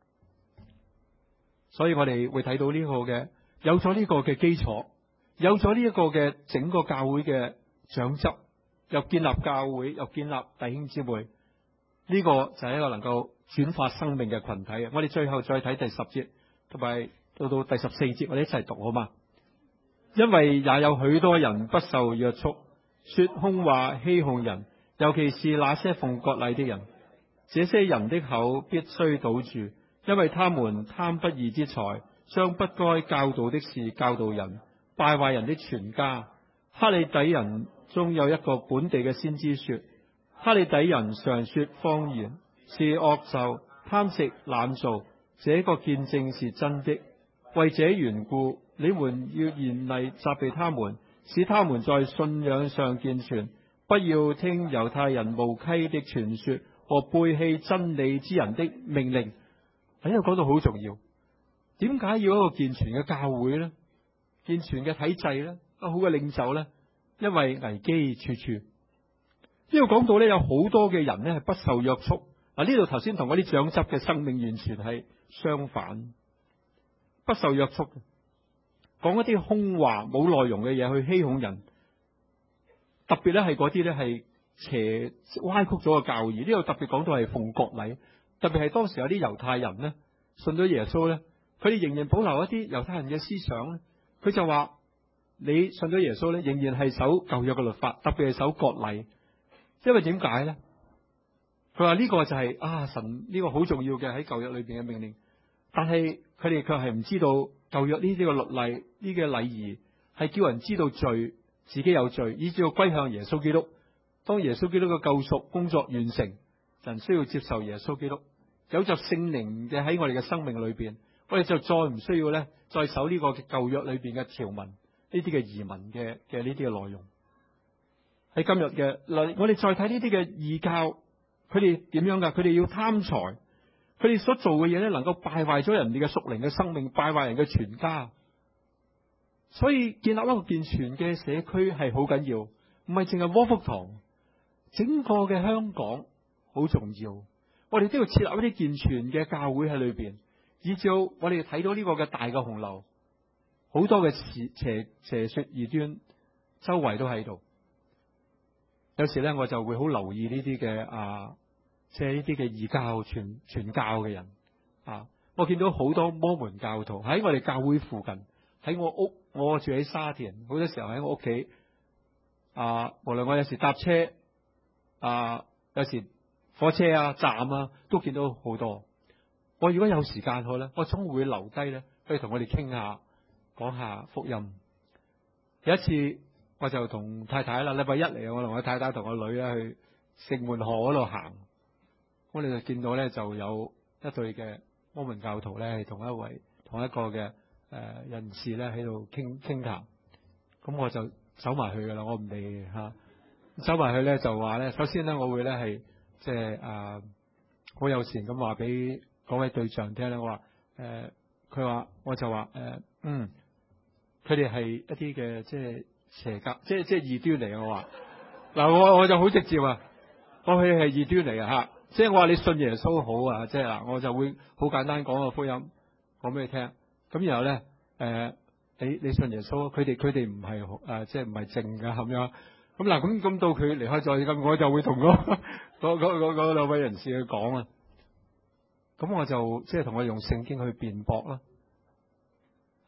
所以我哋會睇到呢個嘅，有咗呢個嘅基礎，有咗呢一個嘅整個教會嘅長執，又建立教會，又建立弟兄姊妹，呢個就係一個能夠轉化生命嘅群體。我哋最後再睇第十節，同埋到到第十四節，我哋一齊讀好嘛？因為也有許多人不受約束，說空話欺哄人，尤其是那些奉割禮的人。這些人的口必須堵住，因為他們貪不義之財，將不該教導的事教導人，敗壞人的全家。哈利底人中有一個本地嘅先知說，哈利底人常說謊言，是惡獸，貪食懶做，這個見證是真的。為這緣故，你們要嚴厲責備他們，使他們在信仰上健全，不要聽猶太人無稽的傳說和背棄真理之人的命令。喺呢度講到好重要，點解要一個健全嘅教會呢？健全嘅體制呢？一個好嘅領袖呢？因為危機處處。呢度講到呢，有好多嘅人呢係不受約束。嗱，呢度頭先同嗰啲長執嘅生命完全係相反，不受約束，講一啲空話冇內容嘅嘢去欺哄人。特別咧係嗰啲咧係邪歪曲咗個教義。呢度特別講到係奉割禮，特別係當時有啲猶太人咧信咗耶穌咧，佢哋仍然保留一啲猶太人嘅思想咧。佢就話你信咗耶穌咧，仍然係守舊約嘅律法，特別係守割禮。因為點解咧？佢話呢個就係、是、啊神呢個好重要嘅喺舊約裏邊嘅命令，但係佢哋卻係唔知道舊約呢啲嘅律例呢嘅禮儀係叫人知道罪，自己有罪，以至要歸向耶穌基督。當耶穌基督嘅救贖工作完成，人需要接受耶穌基督，有着聖靈嘅喺我哋嘅生命裏邊，我哋就再唔需要咧再守呢個舊約裏邊嘅條文，呢啲嘅儀文嘅嘅呢啲嘅內容。喺今日嘅嗱，我哋再睇呢啲嘅異教。佢哋點樣噶？佢哋要貪財，佢哋所做嘅嘢咧，能夠敗壞咗人哋嘅屬靈嘅生命，敗壞人嘅全家。所以建立一個健全嘅社區係好緊要，唔係淨係窩福堂，整個嘅香港好重要。我哋都要設立一啲健全嘅教會喺裏邊，以至我哋睇到呢個嘅大嘅洪流，好多嘅邪邪邪說異端，周圍都喺度。有時咧，我就會好留意呢啲嘅啊，即係呢啲嘅異教傳傳教嘅人啊。我見到好多摩門教徒喺我哋教會附近，喺我屋，我住喺沙田，好多時候喺我屋企啊。無論我有時搭車啊，有時火車啊站啊，都見到好多。我如果有時間去咧，我總會留低咧，去同我哋傾下，講下福音。有一次，我就同太太啦，禮拜一嚟，我同我太太同我女咧去城門河嗰度行，我哋就見到咧就有一對嘅摩門教徒咧，係同一位同一個嘅誒、呃、人士咧喺度傾傾談，咁我就走埋去噶啦，我唔理吓，走埋去咧就話咧，首先咧我會咧係即係誒好友善咁話俾嗰位對象聽咧，我話誒佢話我就話誒、呃、嗯，佢哋係一啲嘅即係。邪教，即係即係異端嚟嘅。我話嗱，我我就好直接啊，我佢係異端嚟嘅吓，即係我話你信耶穌好啊，即係嗱，我就會好簡單講個福音講俾你聽。咁然後咧，誒、呃，你你信耶穌，佢哋佢哋唔係誒，即係唔係正噶咁樣。咁嗱，咁咁到佢離開咗，咁我就會同嗰嗰嗰嗰兩位人士去講啊。咁我就即係同我用聖經去辯駁啦。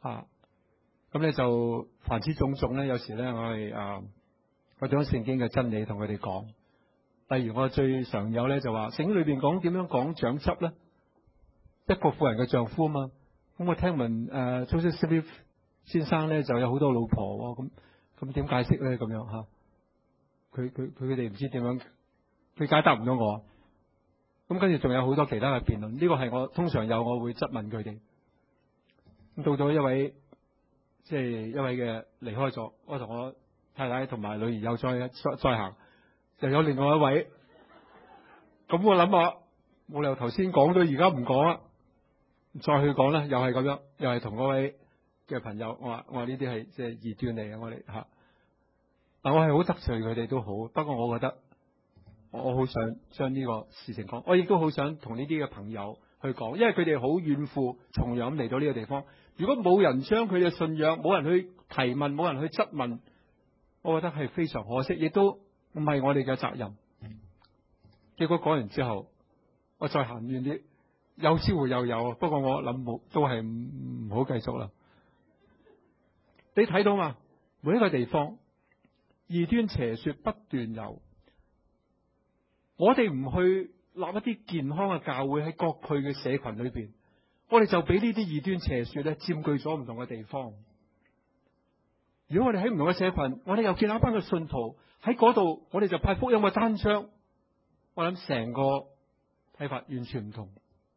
吓。咁咧就凡此種種咧，有時咧我係啊，我將聖經嘅真理同佢哋講。例如我最常有咧就話，聖經裏邊講點樣講長執咧，一個婦人嘅丈夫啊嘛。咁我聽聞誒 Joseph Smith 先生咧就有好多老婆喎，咁咁點解釋咧咁樣吓？佢佢佢哋唔知點樣，佢解答唔到我。咁跟住仲有好多其他嘅辯論，呢、這個係我通常有我會質問佢哋。咁到咗一位即係、就是、一位嘅離開咗，我同我太太同埋女兒又再再再行，又有另外一位。咁我諗下，冇理由頭先講到而家唔講啦，再去講咧，又係咁樣，又係同嗰位嘅朋友，我話我話呢啲係即係異端嚟嘅，我哋吓。但我係好得罪佢哋都好，不過我覺得我好想將呢個事情講，我亦都好想同呢啲嘅朋友去講，因為佢哋好遠赴重洋咁嚟到呢個地方。如果冇人將佢嘅信仰，冇人去提問，冇人去質問，我覺得係非常可惜，亦都唔係我哋嘅責任。結果講完之後，我再行遠啲，有機會又有，不過我諗冇，都係唔唔好繼續啦。你睇到嘛？每一個地方異端邪說不斷有，我哋唔去立一啲健康嘅教會喺各區嘅社群裏邊，我哋就俾呢啲異端邪說咧佔據咗唔同嘅地方。如果我哋喺唔同嘅社群，我哋又建立一班嘅信徒喺嗰度，我哋就派福音嘅單張，我諗成個睇法完全唔同。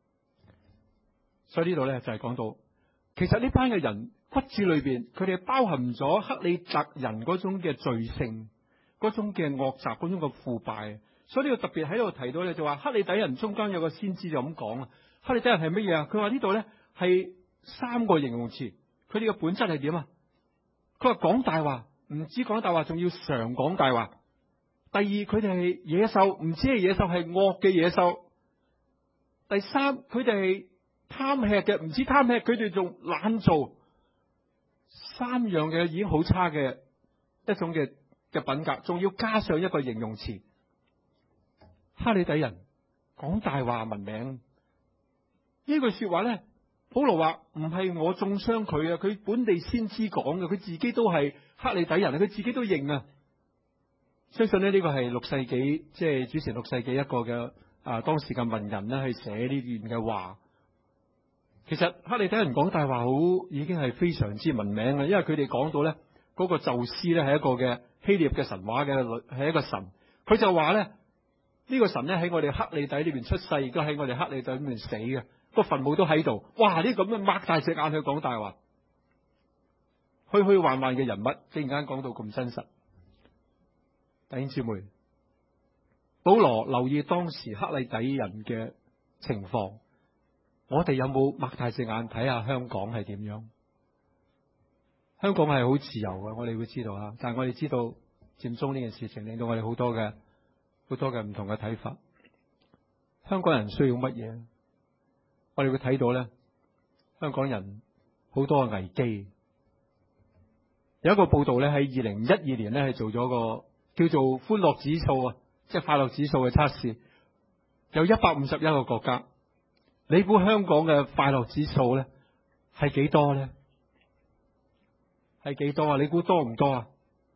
所以呢度咧就係講到，其實呢班嘅人骨子裏邊，佢哋包含咗克里特人嗰種嘅罪性，嗰種嘅惡習，嗰種嘅腐敗。所以呢個特別喺度提到咧，就話克里底人中間有個先知就咁講啊。克里底人係乜嘢啊？佢話呢度咧係三個形容詞，佢哋嘅本質係點啊？佢話講大話，唔止講大話，仲要常講大話。第二，佢哋係野獸，唔止係野獸，係惡嘅野獸。第三，佢哋係貪吃嘅，唔止貪吃，佢哋仲懶做。三樣嘅已經好差嘅一種嘅嘅品格，仲要加上一個形容詞，克里底人講大話聞名。呢句說話咧，保羅話唔係我中傷佢啊，佢本地先知講嘅，佢自己都係克里底人，佢自己都認啊。相信咧呢個係六世紀，即係主前六世紀一個嘅啊當時嘅文人咧去寫呢段嘅話。其實克里底人講大話好已經係非常之聞名嘅，因為佢哋講到咧嗰個宙斯咧係一個嘅希臘嘅神話嘅係一個神，佢就話咧呢個神咧喺我哋克里底呢邊出世，亦都喺我哋克里底呢邊死嘅，個墳墓都喺度。哇！呢咁樣擘大隻眼去講大話，虛虛幻幻嘅人物，突然間講到咁真實。弟兄姊妹，保羅留意當時克里底人嘅情況。我哋有冇擘大隻眼睇下香港係點樣？香港係好自由嘅，我哋會知道啊。但係我哋知道佔中呢件事情令到我哋好多嘅好多嘅唔同嘅睇法。香港人需要乜嘢？我哋會睇到咧，香港人好多嘅危機。有一個報道咧，喺二零一二年咧係做咗個叫做歡樂指數啊，即係快樂指數嘅測試，有一百五十一個國家。你估香港嘅快樂指數咧係幾多咧？係幾多啊？你估多唔多啊？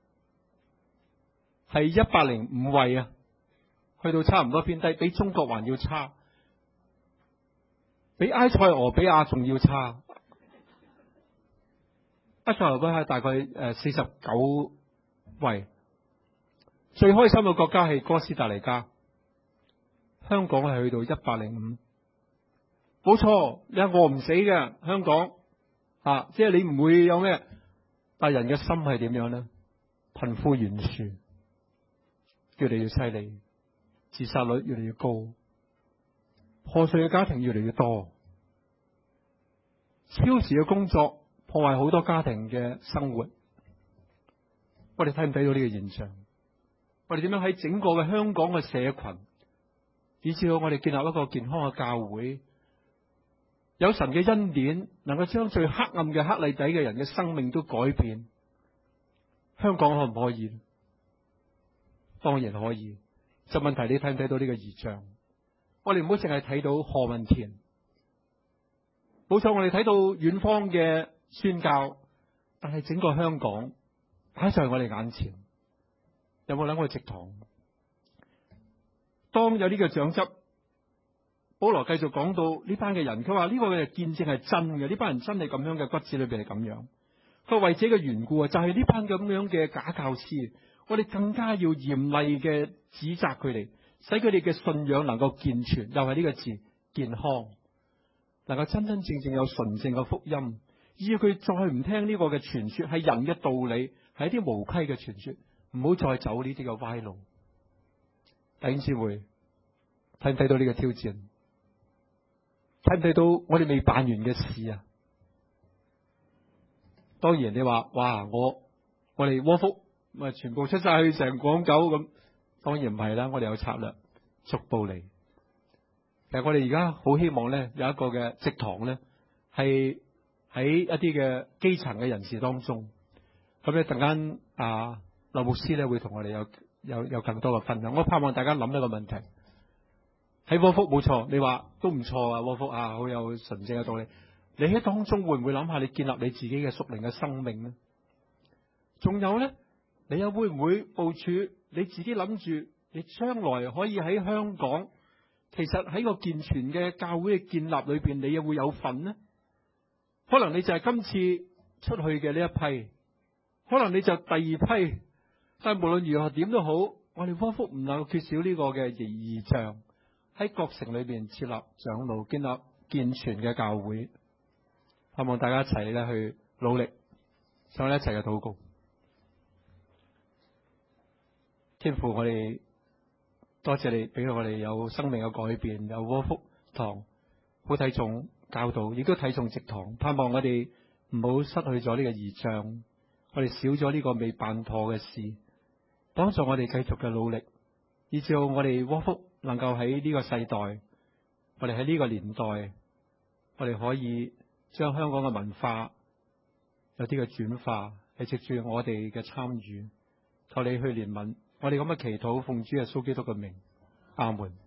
係一百零五位啊，去到差唔多偏低，比中國還要差，比埃塞俄比亞仲要差。埃塞俄比亞大概誒四十九位，最開心嘅國家係哥斯達黎加，香港係去到一百零五。冇錯，你係餓唔死嘅香港啊，即係你唔會有咩，但係人嘅心係點樣咧？貧富懸殊越嚟越犀利，自殺率越嚟越高，破碎嘅家庭越嚟越多，超時嘅工作破壞好多家庭嘅生活。我哋睇唔睇到呢個現象？我哋點樣喺整個嘅香港嘅社群，以至到我哋建立一個健康嘅教會？有神嘅恩典，能夠將最黑暗嘅克里底嘅人嘅生命都改變。香港可唔可以？當然可以。就問題你睇唔睇到呢個異象？我哋唔好淨係睇到何文田。冇錯，我哋睇到遠方嘅宣教，但係整個香港擺在我哋眼前，有冇諗過植堂？當有呢個長執，保羅繼續講到呢班嘅人，佢話呢個嘅見證係真嘅，呢班人真係咁樣嘅，骨子裏邊係咁樣。佢為這個緣故啊，就係呢班咁樣嘅假教師，我哋更加要嚴厲嘅指責佢哋，使佢哋嘅信仰能夠健全，又係呢個字健康，能夠真真正正有純正嘅福音，要佢再唔聽呢個嘅傳說，係人嘅道理，係一啲無稽嘅傳說，唔好再走呢啲嘅歪路。弟兄姊妹，睇唔睇到呢個挑戰？睇唔睇到我哋未辦完嘅事啊？當然你話哇，我我哋窩福咪全部出晒去成廣九咁，當然唔係啦。我哋有策略，逐步嚟。其實我哋而家好希望咧有一個嘅植堂咧，係喺一啲嘅基層嘅人士當中。咁咧陣間啊，劉牧師咧會同我哋有有有更多嘅分享。我盼望大家諗一個問題，喺窩福冇錯，你話都唔錯啊，窩福啊好有純正嘅道理。你喺當中會唔會諗下你建立你自己嘅屬靈嘅生命呢？仲有咧，你又會唔會部署你自己諗住你將來可以喺香港，其實喺個健全嘅教會嘅建立裏邊，你又會有份呢？可能你就係今次出去嘅呢一批，可能你就第二批，但係無論如何點都好，我哋窩福唔能夠缺少呢個嘅異象，喺各城裏邊設立長老，建立健全嘅教會。希望大家一齊咧去努力，所以一齊嘅禱告。天父，我哋多謝你俾我哋有生命嘅改變，有窩福堂，好睇重教導，亦都睇重植堂。盼望我哋唔好失去咗呢個異象，我哋少咗呢個未辦妥嘅事，幫助我哋繼續嘅努力，以至我哋窩福能夠喺呢個世代，我哋喺呢個年代，我哋可以將香港嘅文化有啲嘅轉化，係藉住我哋嘅參與，求你去憐憫。我哋咁嘅祈禱，奉主耶穌基督嘅名，阿門。